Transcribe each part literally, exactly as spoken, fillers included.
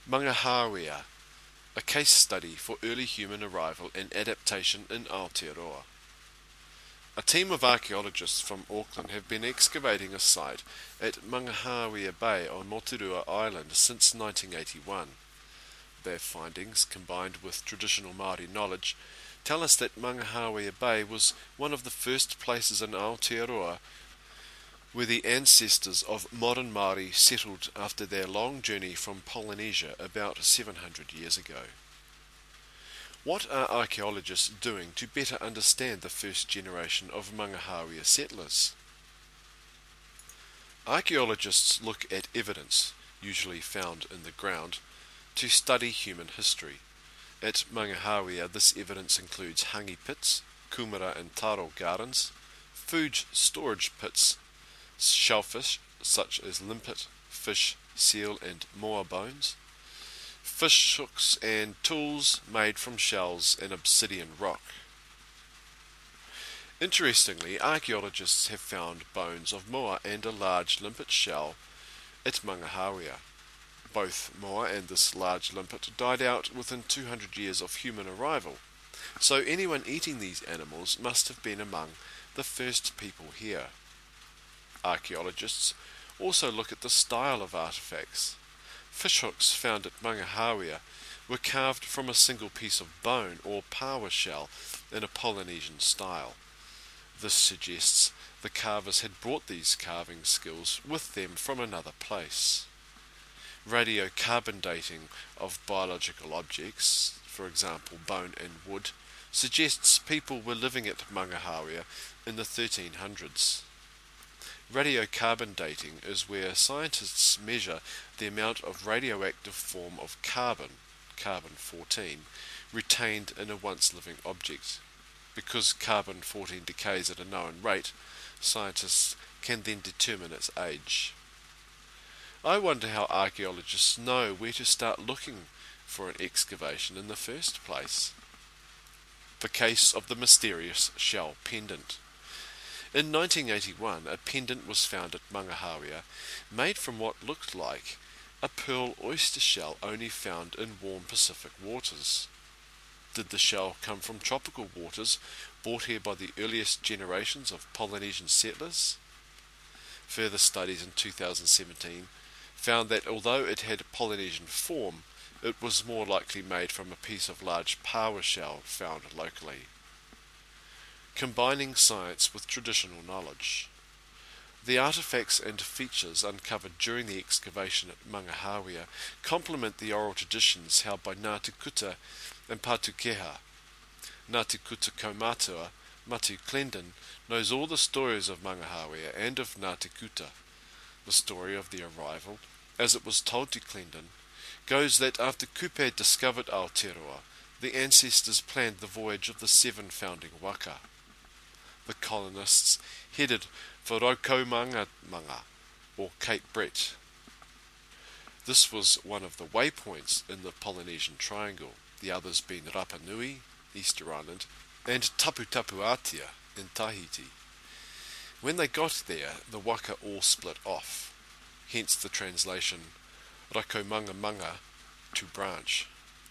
Mangahawea, a case study for early human arrival and adaptation in Aotearoa. A team of archaeologists from Auckland have been excavating a site at Mangahawea Bay on Moturua Island since nineteen eighty-one. Their findings, combined with traditional Māori knowledge, tell us that Mangahawea Bay was one of the first places in Aotearoa where the ancestors of modern Māori settled after their long journey from Polynesia about seven hundred years ago. What are archaeologists doing to better understand the first generation of Mangahawea settlers? Archaeologists look at evidence, usually found in the ground, to study human history. At Mangahawea, this evidence includes hangi pits, kumara and taro gardens, food storage pits, shellfish such as limpet, fish, seal and moa bones, fish hooks and tools made from shells and obsidian rock. Interestingly, archaeologists have found bones of moa and a large limpet shell at Mangahawea. Both moa and this large limpet died out within two hundred years of human arrival, so anyone eating these animals must have been among the first people here. Archaeologists also look at the style of artifacts. Fishhooks found at Mangahawea were carved from a single piece of bone or paua shell in a Polynesian style. This suggests the carvers had brought these carving skills with them from another place. Radiocarbon dating of biological objects, for example bone and wood, suggests people were living at Mangahawea in the thirteen hundreds. Radiocarbon dating is where scientists measure the amount of radioactive form of carbon, carbon fourteen, retained in a once-living object. Because carbon fourteen decays at a known rate, scientists can then determine its age. I wonder how archaeologists know where to start looking for an excavation in the first place. The case of the mysterious shell pendant. In nineteen eighty-one, a pendant was found at Mangahawea, made from what looked like a pearl oyster shell only found in warm Pacific waters. Did the shell come from tropical waters brought here by the earliest generations of Polynesian settlers? Further studies in two thousand seventeen found that although it had Polynesian form, it was more likely made from a piece of large paua shell found locally. Combining science with traditional knowledge. The artifacts and features uncovered during the excavation at Mangahawea complement the oral traditions held by Ngāti Kuta and Patukeha. Ngāti Kuta Kaumatua, Matu Clendon, knows all the stories of Mangahawea and of Ngāti Kuta. The story of the arrival, as it was told to Clendon, goes that after Kupe discovered Aotearoa, the ancestors planned the voyage of the seven founding waka. The colonists headed for Raukaumanga, or Cape Brett. This was one of the waypoints in the Polynesian Triangle, the others being Rapa Nui, Easter Island, and Taputapuatia in Tahiti. When they got there, the waka all split off, hence the translation Raukaumanga to branch.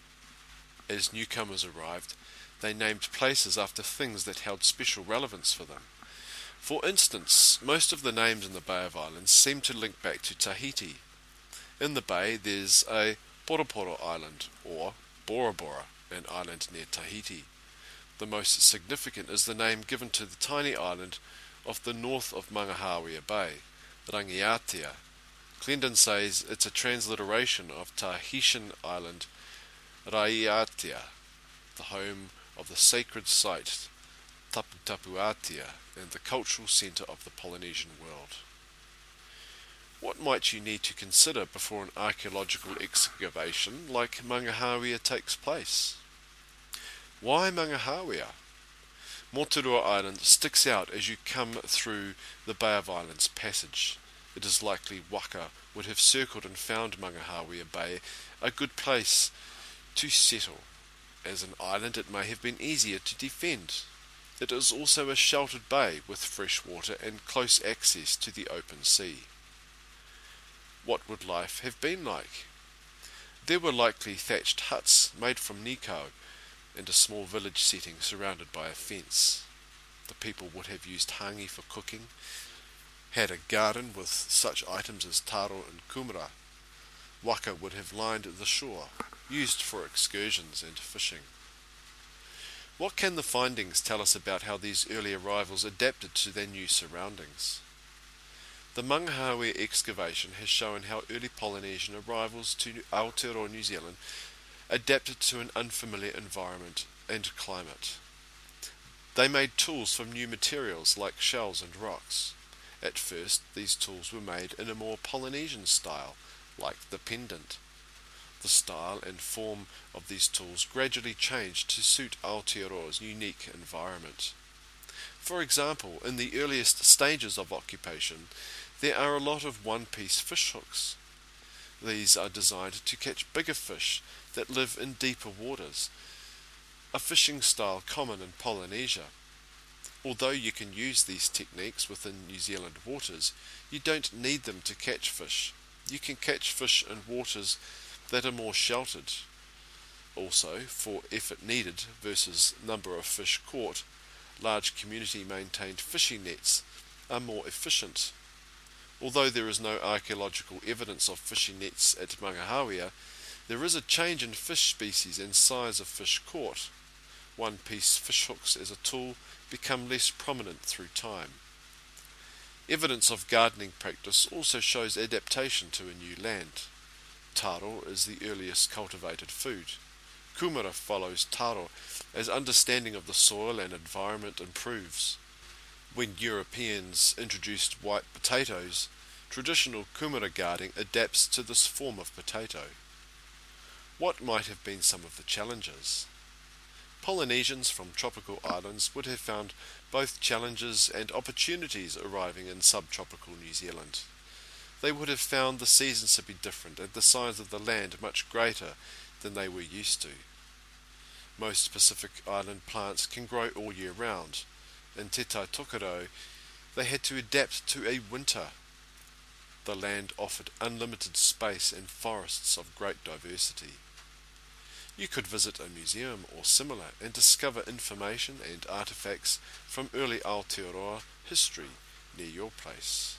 As newcomers arrived, they named places after things that held special relevance for them. For instance, most of the names in the Bay of Islands seem to link back to Tahiti. In the bay there's a Poroporo Island, or Bora Bora, an island near Tahiti. The most significant is the name given to the tiny island off the north of Mangahawea Bay, Rangiatea. Clendon says it's a transliteration of Tahitian island Raiatea, the home of the sacred site Taputapuatia and the cultural centre of the Polynesian world. What might you need to consider before an archaeological excavation like Mangahawea takes place? Why Mangahawea? Moturua Island sticks out as you come through the Bay of Islands passage. It is likely waka would have circled and found Mangahawea Bay a good place to settle. As an island it may have been easier to defend. It is also a sheltered bay with fresh water and close access to the open sea. What would life have been like? There were likely thatched huts made from nikau and a small village setting surrounded by a fence. The people would have used hangi for cooking, had a garden with such items as taro and kumara. Waka would have lined the shore, used for excursions and fishing. What can the findings tell us about how these early arrivals adapted to their new surroundings? The Mangahawe excavation has shown how early Polynesian arrivals to Aotearoa, New Zealand adapted to an unfamiliar environment and climate. They made tools from new materials like shells and rocks. At first, these tools were made in a more Polynesian style, like the pendant. The style and form of these tools gradually changed to suit Aotearoa's unique environment. For example, in the earliest stages of occupation, there are a lot of one-piece fish hooks. These are designed to catch bigger fish that live in deeper waters, a fishing style common in Polynesia. Although you can use these techniques within New Zealand waters, you don't need them to catch fish. You can catch fish in waters that are more sheltered. Also, for effort needed versus number of fish caught, large community-maintained fishing nets are more efficient. Although there is no archaeological evidence of fishing nets at Mangahawe, there is a change in fish species and size of fish caught. One-piece fish hooks as a tool become less prominent through time. Evidence of gardening practice also shows adaptation to a new land. Taro is the earliest cultivated food. Kumara follows taro as understanding of the soil and environment improves. When Europeans introduced white potatoes, traditional kumara gardening adapts to this form of potato. What might have been some of the challenges? Polynesians from tropical islands would have found both challenges and opportunities arriving in subtropical New Zealand. They would have found the seasons to be different and the size of the land much greater than they were used to. Most Pacific Island plants can grow all year round. In Te Tai Tokerau, they had to adapt to a winter. The land offered unlimited space and forests of great diversity. You could visit a museum or similar and discover information and artifacts from early Aotearoa history near your place.